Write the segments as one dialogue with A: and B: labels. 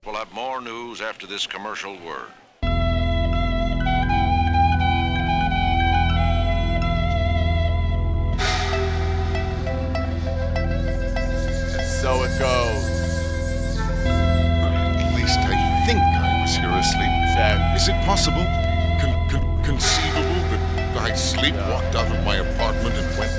A: We'll have more news after this commercial word.
B: So it goes.
C: At least I think I was here asleep.
B: Check.
C: Is it possible? Conceivable that I sleepwalked out of my apartment and went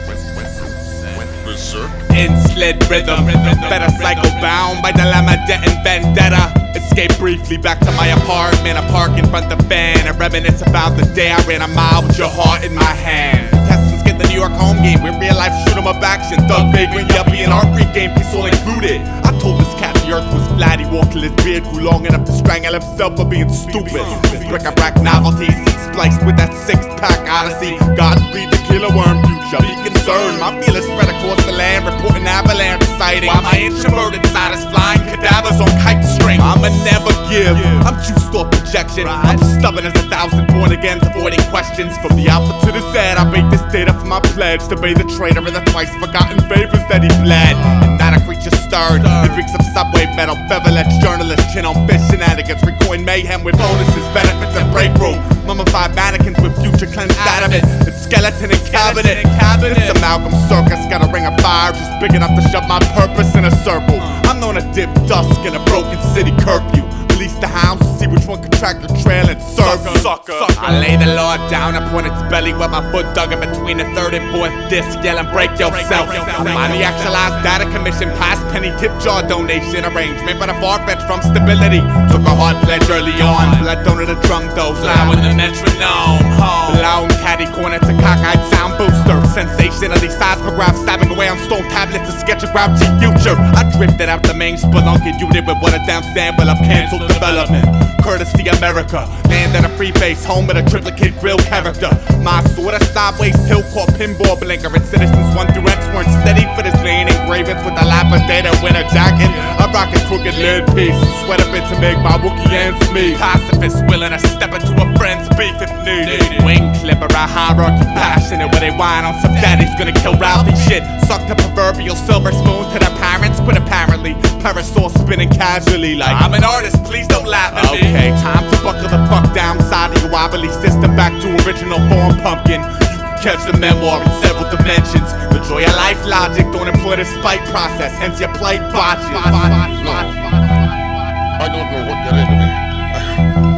C: berserk?
B: In-slid rhythm, better cycle bound by dilemma, debt and vendetta. Escape briefly back to my apartment. I park in front of the van and reminisce about the day I ran a mile with your heart in my hand. Contestants get the New York home game with real life shoot 'em up action. Thug, vagrant, yuppie, and art free game piece all included. I told this cat the earth was flat. He walked till his beard grew long enough to strangle himself for being stupid. Bric-a-brac novelties spliced with that six-pack odyssey. Godspeed the killer worm future. Be concerned, my feelings spread across the land, reporting avalanche sightings. While my introverted side is flying cadavers on kite string. I'ma never give. I'm juiced off projection. I'm stubborn as 1,000 born agains, avoiding questions. From the alpha to the Z, I make this data for my pledge to be the traitor in the twice forgotten favors that he bled. And not a creature stirred. It reeks of subway metal, beverage journalists, chin on fish shenanigans, recoin mayhem with bonuses, benefits, and break room. Mummified mannequins with future cleansed adamant. It's skeleton and cabinet. This amalgam circus got a ring of fire just big enough to shove my purpose in a circle. I'm known to dip dusk in a broken city curfew. Release the hounds to see which one can track the trail and serve you. I lay the law down upon its belly with my foot dug in between the third and fourth disc, yelling break yourself. I'm the actualized data commission, past penny tip jar donation arrangement, but a far-fetched from stability. Took a hard pledge early on, blood donor the drum dose, loud with the metronome. Blown caddy corner to cockeyed sound booster. Sensationally seismograph stabbing away on stone tablets to sketch a grouchy future. I drifted out the main spelunking unit with what a damn sample of canceled development. Courtesy America, land at a free base, home with a triplicate grill character. My sort of sideways tilt called pinball blinker, and citizens 1 through X weren't steady for this lane. Engravings with a lapidated winter jacket. I rock a crooked lid piece, sweat a bit to make my Wookiee ends meet. Pacifists willing to step into a friend's beef if needed. Wing clipper, a hierarchy passionate where they whine on some daddy's gonna kill Ralphie shit. Suck the proverbial silver spoon to their parents, but apparently parasol spinning casually like I'm an artist, please don't laugh at me. Okay, time to buckle the fuck down side of your wobbly system back to original form, pumpkin. You can catch the memoir in several dimensions. The joy of life logic, don't employ the spite process, hence your plight botches.
C: No, I don't know what got into me.